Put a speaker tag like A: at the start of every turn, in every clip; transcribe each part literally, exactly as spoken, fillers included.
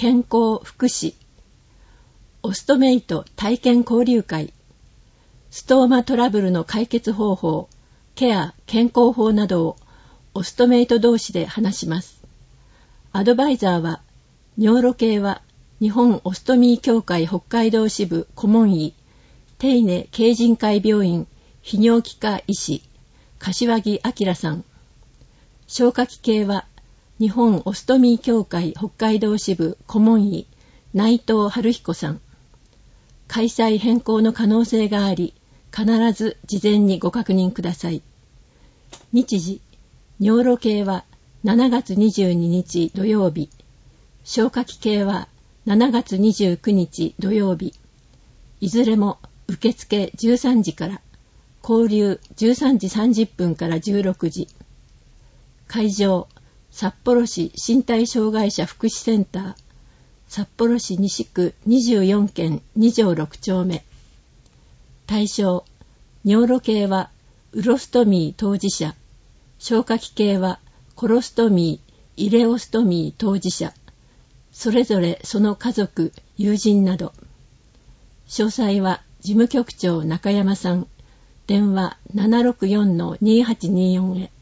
A: 健康福祉、オストメイト体験交流会、ストーマトラブルの解決方法、ケア、健康法などをオストメイト同士で話します。アドバイザーは、尿路系は日本オストミー協会北海道支部顧問医、手稲慶人会病院泌尿器科医師、柏木明さん。消化器系は、日本オストミー協会北海道支部顧問医、内藤春彦さん。開催変更の可能性があり、必ず事前にご確認ください。日時、尿路系はしちがつにじゅうににち土曜日、消化器系はしちがつにじゅうくにち土曜日、いずれも受付じゅうさんじから、交流じゅうさんじさんじゅっぷんからじゅうろくじ。会場、札幌市身体障害者福祉センター、札幌市西区にじゅうよんけんにじょうろくちょうめ。対象、尿路系はウロストミー当事者、消化器系はコロストミー、イレオストミー当事者、それぞれその家族、友人など。詳細は事務局長中山さん、電話 ななろくよんのにはちによん へ。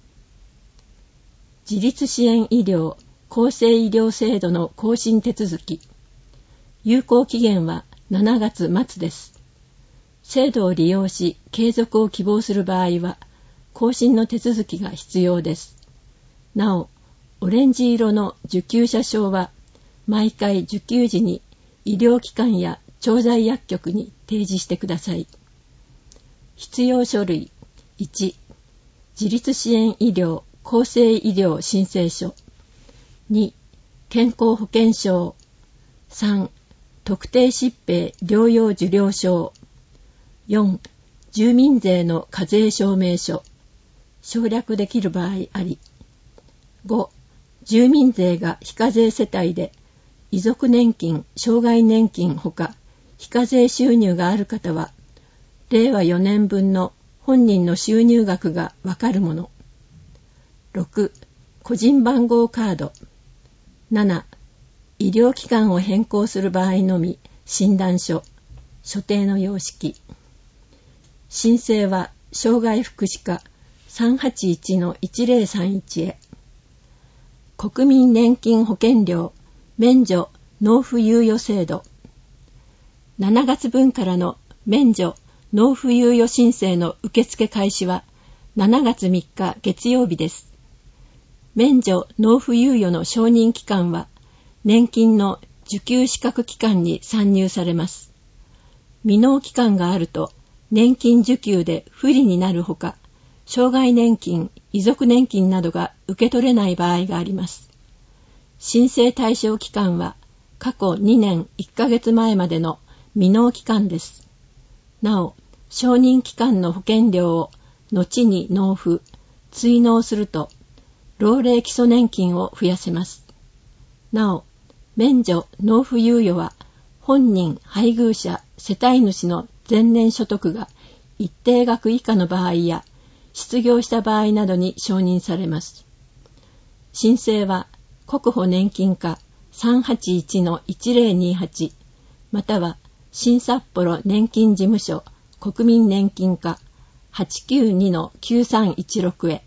A: 自立支援医療厚生医療制度の更新手続き。有効期限はしちがつまつです。制度を利用し継続を希望する場合は更新の手続きが必要です。なお、オレンジ色の受給者証は毎回受給時に医療機関や調剤薬局に提示してください。必要書類いち、自立支援医療厚生医療申請書。に、健康保険証。さん、特定疾病療養受領証。よん、住民税の課税証明書。省略できる場合あり。ご、住民税が非課税世帯で、遺族年金、障害年金ほか、非課税収入がある方は、れいわよねんぶんの本人の収入額がわかるもの。ろく、個人番号カード。なな、医療機関を変更する場合のみ診断書、所定の様式。申請は障害福祉課 さんはちいちのいちぜろさんいち へ。国民年金保険料免除納付猶予制度。しちがつぶんからの免除納付猶予申請の受付開始はしちがつみっか月曜日です。免除納付猶予の承認期間は年金の受給資格期間に算入されます。未納期間があると年金受給で不利になるほか、障害年金、遺族年金などが受け取れない場合があります。申請対象期間は過去にねんいっかげつまえまでの未納期間です。なお、承認期間の保険料を後に納付、追納すると、老齢基礎年金を増やせます。なお、免除納付猶予は本人、配偶者、世帯主の前年所得が一定額以下の場合や失業した場合などに承認されます。申請は国保年金課 さんはちいちのいちぜろにはち または新札幌年金事務所国民年金課 はちきゅうにのきゅうさんいちろく へ。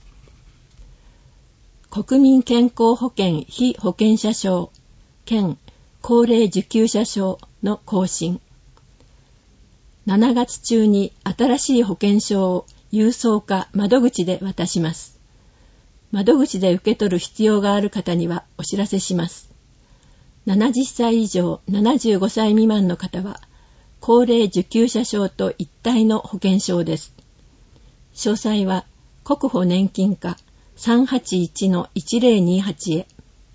A: 国民健康保険被保険者証兼高齢受給者証の更新。しちがつ中に新しい保険証を郵送か窓口で渡します。窓口で受け取る必要がある方にはお知らせします。ななじゅっさい以上ななじゅうごさい未満の方は高齢受給者証と一体の保険証です。詳細は国保年金課さんはちいちのいちぜろにはち へ。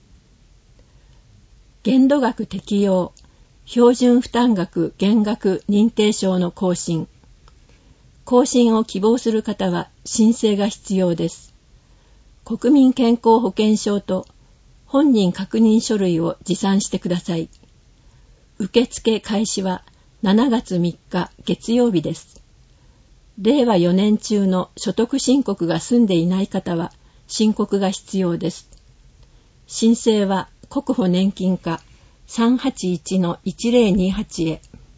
A: 限度額適用標準負担額減額認定証の更新。更新を希望する方は申請が必要です。国民健康保険証と本人確認書類を持参してください。受付開始はしちがつみっか月曜日です。れいわよねん中の所得申告が済んでいない方は申告が必要です。申請は国保年金課 さんはちいちのいちぜろにはち へ。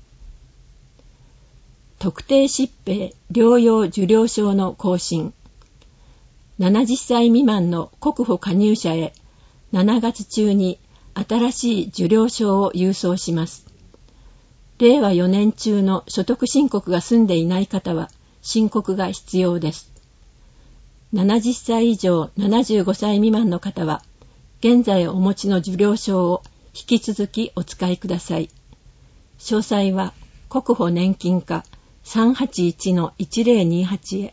A: 特定疾病療養受領証の更新。ななじゅっさい未満の国保加入者へしちがつ中に新しい受領証を郵送します。れいわよねん中の所得申告が済んでいない方は申告が必要です。ななじゅっさい以上ななじゅうごさい未満の方は現在お持ちの受領証を引き続きお使いください。詳細は国保年金課 さんはちいちのいちぜろにはち へ。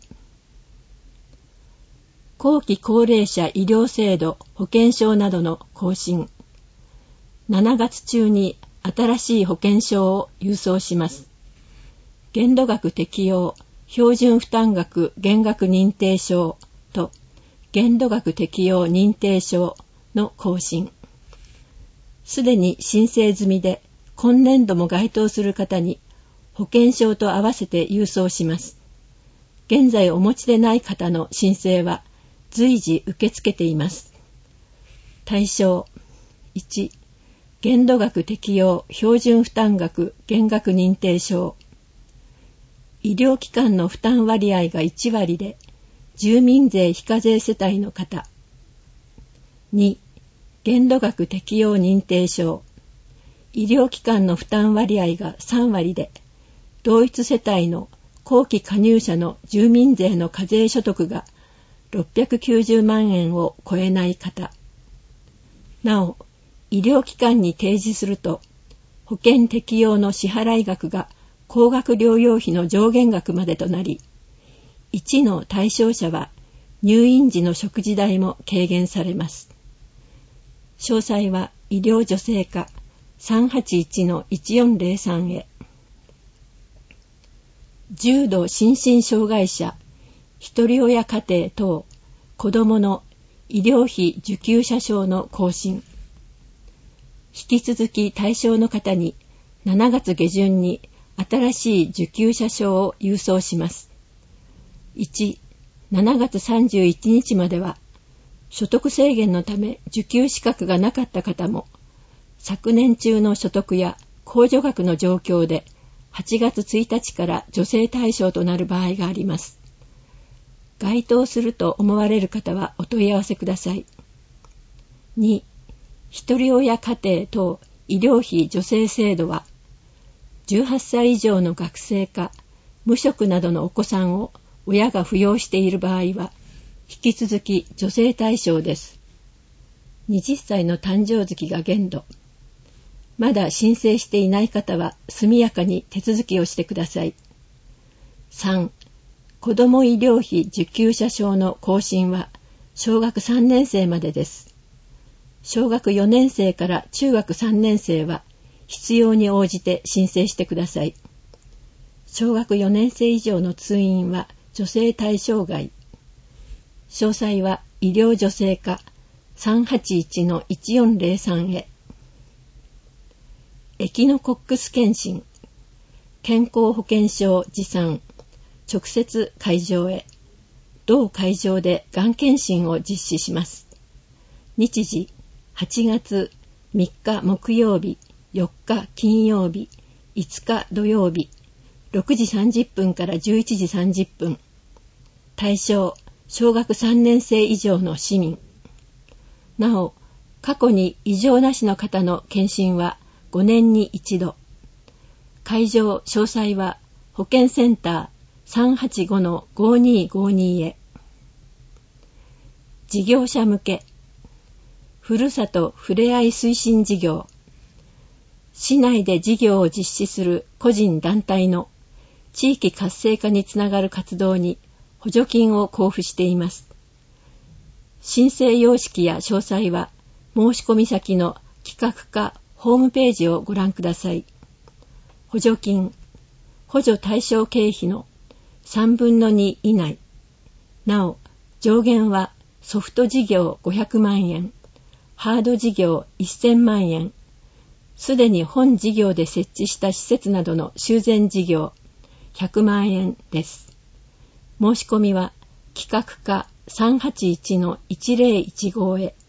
A: 後期高齢者医療制度保険証などの更新。しちがつ中に新しい保険証を郵送します。限度額適用標準負担額減額認定証と限度額適用認定証の更新。すでに申請済みで今年度も該当する方に保険証と合わせて郵送します。現在お持ちでない方の申請は随時受け付けています。対象いち、限度額適用標準負担額減額認定証。医療機関の負担割合がいちわりで住民税非課税世帯の方。に、限度額適用認定証。医療機関の負担割合がさんわりで同一世帯の後期加入者の住民税の課税所得がろっぴゃくきゅうじゅうまんえんを超えない方。なお、医療機関に提示すると保険適用の支払い額が高額療養費の上限額までとなり、いちの対象者は入院時の食事代も軽減されます。詳細は医療助成課 さんはちいちのいちよんぜろさん へ。重度心身障害者、ひとり親家庭等、子どもの医療費受給者証の更新。引き続き対象の方にしちがつ下旬に新しい受給者証を郵送します。いち、しちがつさんじゅういちにちまでは所得制限のため受給資格がなかった方も昨年中の所得や控除額の状況ではちがつついたちから助成対象となる場合があります。該当すると思われる方はお問い合わせください。に、ひとり親家庭等医療費助成制度はじゅうはっさい以上の学生か無職などのお子さんを親が扶養している場合は引き続き助成対象です。はたちの誕生月が限度。まだ申請していない方は速やかに手続きをしてください。さん、子ども医療費受給者証の更新は小学さんねん生までです。小学よねん生から中学さんねん生は必要に応じて申請してください。小学よねん生以上の通院は助成対象外。詳細は医療助成課 さんはちいちのいちよんぜろさん へ。エキノコックス検診、健康保険証持参、直接会場へ。同会場でがん検診を実施します。日時はちがつみっか木曜日、よっか金曜日、いつか土曜日、ろくじさんじゅっぷんからじゅういちじさんじゅっぷん。対象、小学さんねん生以上の市民。なお、過去に異常なしの方の検診はごねんに一度。会場詳細は保健センター さんはちごのごにごに へ。事業者向けふるさとふれあい推進事業。市内で事業を実施する個人団体の地域活性化につながる活動に補助金を交付しています。申請様式や詳細は申し込み先の企画課ホームページをご覧ください。補助金、補助対象経費のさんぶんのに以内。なお、上限はソフト事業ごひゃくまんえん、ハード事業せんまんえん、すでに本事業で設置した施設などの修繕事業ひゃくまんえんです。申し込みは企画課 さんはちいちのいちぜろいちご へ。